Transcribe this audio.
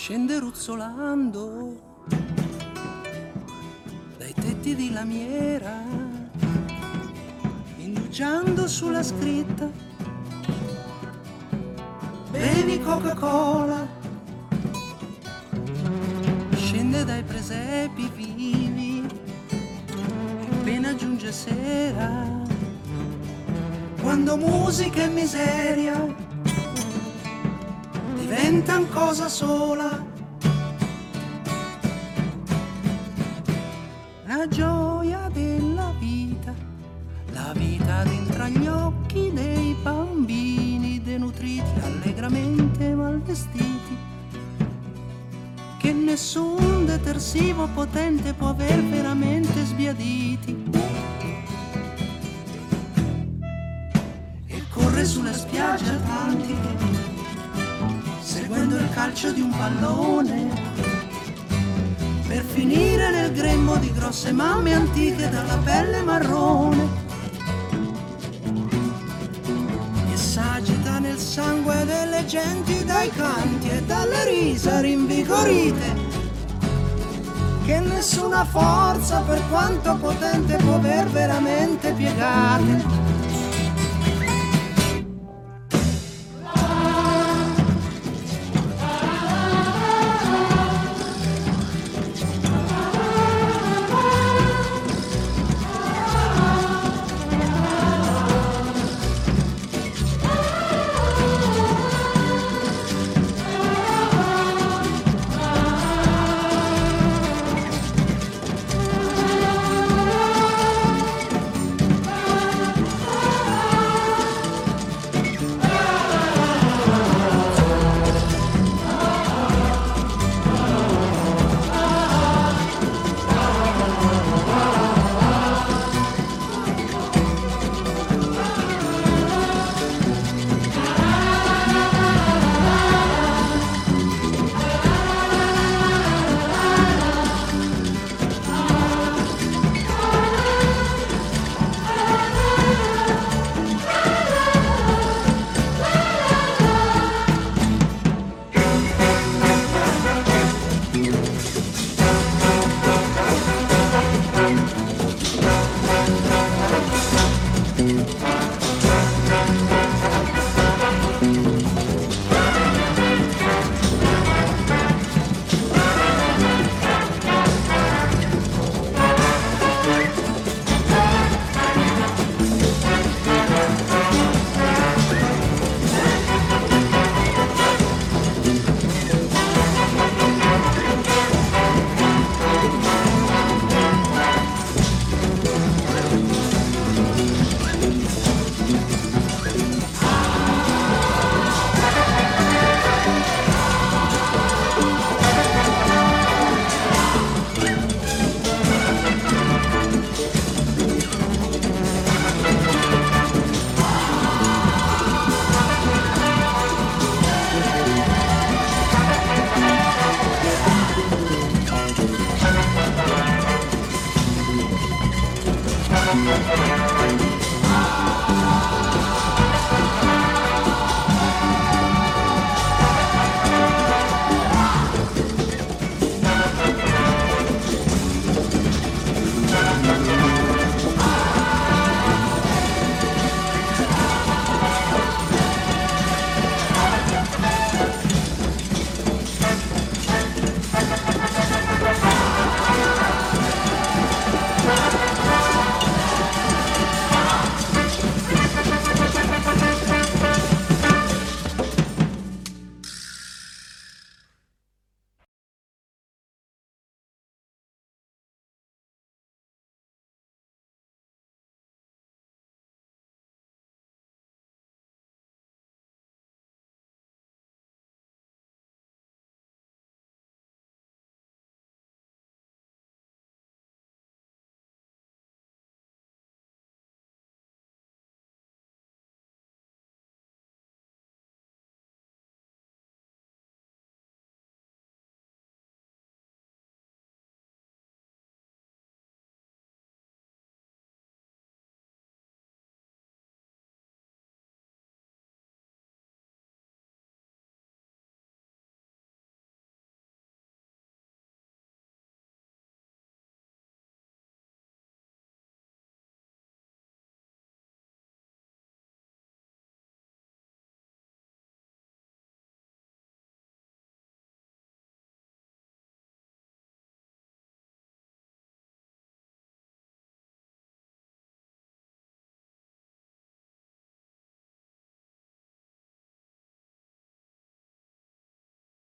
scende ruzzolando dai tetti di lamiera, indugiando sulla scritta bevi Coca-Cola, scende dai presepi vivi e appena giunge sera, quando musica e miseria diventan cosa sola. La gioia della vita, la vita dentro agli occhi dei bambini denutriti, allegramente malvestiti, che nessun detersivo potente può aver veramente sbiaditi. E corre sulle spiagge atlantiche, seguendo il calcio di un pallone, per finire nel grembo di grosse mamme antiche dalla pelle marrone, e s'agita nel sangue delle genti dai canti e dalle risa rinvigorite, che nessuna forza, per quanto potente, può aver veramente piegate.